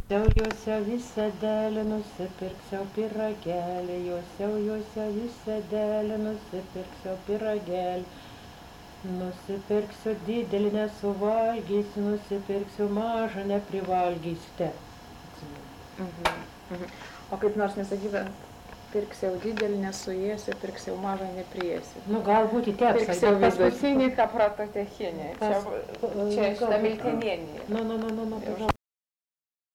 Juose visą dėlį nusipirksiu pyragelį, juose visą dėlį nusipirksiu pyragelį. Nusipirksiu didelį, nesuvalgysiu, nusipirksiu mažą, neprivalgysite. O kaip nors nesakyta, pirksiau didelį, nesuėsiu, pirksiau mažą, nepriėsiu. Nu, galbūt į tekstą. Pirksiau vidutinį, ką prototechinį. Čia šitą miltinienį. Nu.